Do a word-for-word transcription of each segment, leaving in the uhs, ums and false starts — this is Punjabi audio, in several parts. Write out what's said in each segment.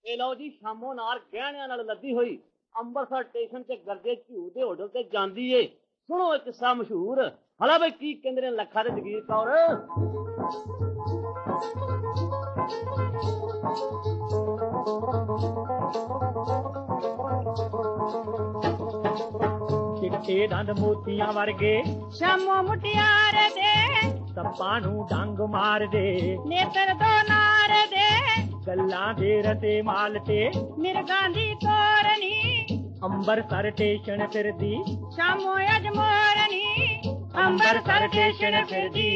ਇਹ ਲਓ ਜੀ ਸ਼ਾਮੋਂ ਨਾਰ ਗਹਿਣਿਆਂ ਨਾਲ ਲੱਦੀ ਹੋਈ ਅੰਮ੍ਰਿਤਸਰ ਸਟੇਸ਼ਨ ਤੇ ਗਰਜੇ ਝੂ ਦੇ ਹੋਟਲ ਤੇ ਜਾਂਦੀ ਏ। ਸੁਣੋ ਇਹ ਕਿੱਸਾ ਮਸ਼ਹੂਰ। ਹਲਾ ਬਈ ਕੀ ਕਹਿੰਦੇ ਨੇ ਲੱਖਾ ਤੇ ਜਗੀਰ ਕੌਰ। ਚਿੱਟੇ ਦੰਦ ਮੋਤੀਆਂ ਵਰਗੇ ਸ਼ਾਮੋ ਮੁਟਿਆਰ ਦੇ ਸੱਪਾਂ ਨੂੰ ਡੰਗ ਮਾਰਦੇ ਨੇਤਰ ਦੋ ਨਾਰ ਦੇ ਗੱਲਾਂ ਦੇ ਰਤੇ ਮਾਲ ਤੇ ਮਿਰਗਾਂ ਦੀ ਤੋਰਨੀ ਅੰਬਰਸਰ ਸਟੇਸ਼ਨ ਫਿਰਦੀ ਸ਼ਾਮੋ ਅਜਮੋਰਨੀ ਅੰਬਰਸਰ ਸਟੇਸ਼ਨ ਫਿਰਦੀ।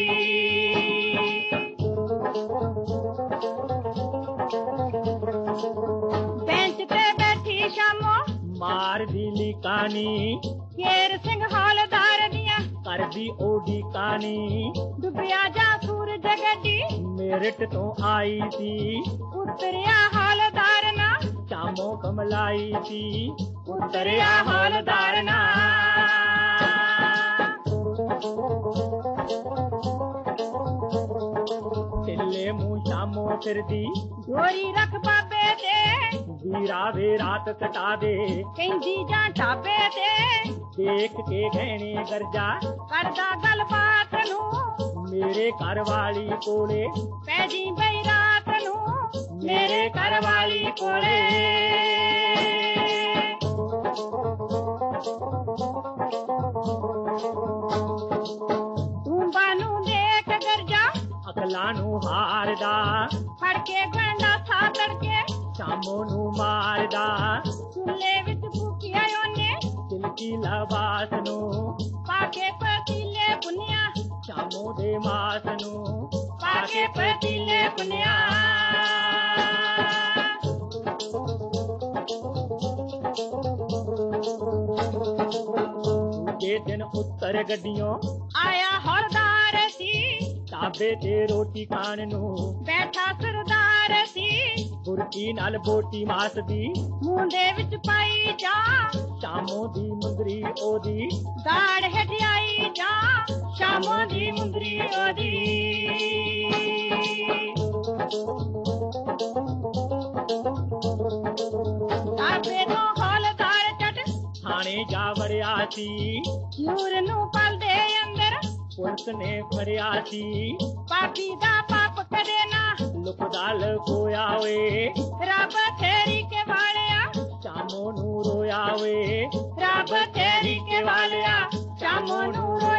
ਬੈਂਚ ਤੇ ਬੈਠੀ ਸ਼ਾਮੋ ਮਾਰਦੀ ਲਿਕਾਨੀ ਸ਼ੇਰ ਸਿੰਘ ਹੌਲਦਾਰ ਦੀਆਂ ਕਰਦੀ ਓਡੀ ਕਾਨੀ ਡੁੱਬਿਆ ਜਾ ਸੂਰਜ ਗੱਡੀ ਮੇਰਠ ਤੋਂ ਆਈ ਸੀ ਉਤਰਿਆ ਹੌਲਦਾਰ ਨਾ ਸ਼ਾਮੋ ਕਮਲਾਈ ਸੀ ਉਤਰਿਆ ਹੌਲਦਾਰ ਨਾ। ਢਿੱਲੇ ਮੂੰਹ ਸ਼ਾਮੋ ਫਿਰਦੀ ਢੋਰੀ ਰੱਖ ਬਾਬੇ ਤੇ ਵੀਰਾ ਵੇ ਰਾਤ ਕਟਾ ਦੇ ਕਹਿੰਦੀ ਜਾਂ ਢਾਬੇ ਤੇ ਦੇਖ ਕੇ ਗਹਿਣੇ ਗਰਜਾ ਕਰਦਾ ਗੱਲਬਾਤ ਨੂੰ ਮੇਰੇ ਘਰ ਵਾਲੀ ਕੋਲੇ ਪੈ ਜੀ ਬਈ ਰਾਤ ਨੂੰ ਮੇਰੇ ਘਰ ਵਾਲੀ ਕੋਲੇ। ਤੂੰਬਾਂ ਨੂੰ ਦੇਖ ਗਰਜਾ ਅਕਲਾਂ ਨੂੰ ਹਾਰਦਾ ਫੜ ਕੇ ਗੰਡਾ ਸਾਤੜ ਕੇ ਸ਼ਾਮੋ ਨੂੰ ਮਾਰਦਾ ਚੁੱਲੇ ਵਿੱਚ ਫੂਕਿਆ ਉਹਨੇ ਤਿਲਕੀ ਲਬਾਸ ਨੂੰ ਪਾ ਕੇ ਪਤੀਲੇ ਪੁੰਨਿਆ ਸ਼ਾਮੋ ਦੇ ਮਾਸ ਨੂੰ ਪਾ ਕੇ ਪਤੀਲੇ ਪੁੰਨਿਆ। ਦੂਜੇ ਦਿਨ ਉੱਤਰ ਗੱਡੀਆਂ ਆਇਆ ਹੌਲਦਾਰ ਸੀ ਢਾਬੇ ਤੇ ਰੋਟੀ ਖਾਣ ਨੂੰ ਬੈਠਾ ਸਰਦਾਰ ਸੀ ਬੁਰਕੀ ਨਾਲ ਬੋਟੀ ਮਾਸਦੀ ਮੂੰਹ ਦੇ ਵਿੱਚ ਪਾਈ ਜਾ ਸ਼ਾਮੋ ਦੀ ਮੁੰਦਰੀ ਉਹਦੀ ਦਾੜ ਹਟਾਈ ਜਾ ਸ਼ਾਮੋ ਦੀ ਮੁੰਦਰੀ ਉਹਦੀ। ਢਾਬੇ ਤੋਂ ਹੌਲਦਾਰ ਚੱਟ ਥਾਣੇ ਜਾ ਵੜਿਆ ਸੀ ਚੂਰ ਨੂੰ ਪਲਦੇ ਅੰਦਰ ਪੁਲਿਸ ਨੇ ਫੜਿਆ ਸੀ ਪਾਪੀ ਦਾ ਪਾਪ ਕਦੇ ਨਾ ਲੁਕਦਾ ਲਕੋਇਆ ਵੇ ਰੱਬ ਤੇਰੀ ਕੇ ਵਾਲਿਆ ਸ਼ਾਮੋ ਨੂੰ ਰੋਇਆ ਵੇ ਰੱਬ ਤੇਰੀ ਕੇ ਵਾਲਿਆ ਸ਼ਾਮੋ ਨੂੰ